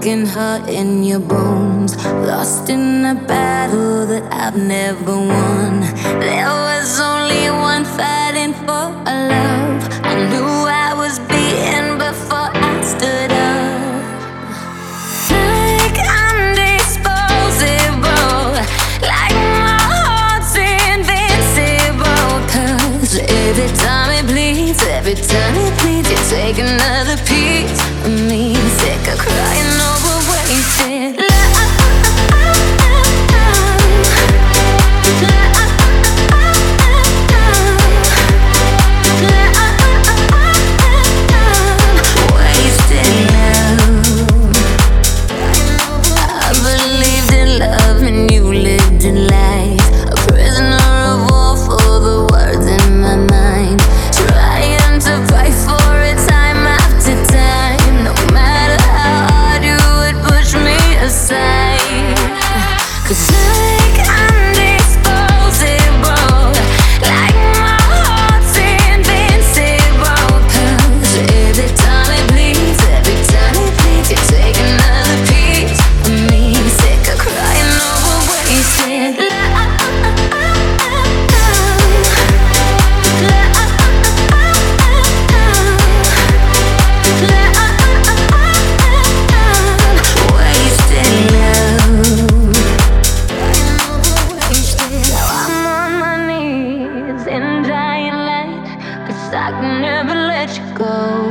broken heart in your bones, lost in a battle that I've never won. There was only one fighting for a love. I knew I was beaten before I stood up. Like I'm disposable, like my heart's invincible. 'Cause every time it bleeds, you take another piece of me. Sick of crying over wasted love. I can never let you go.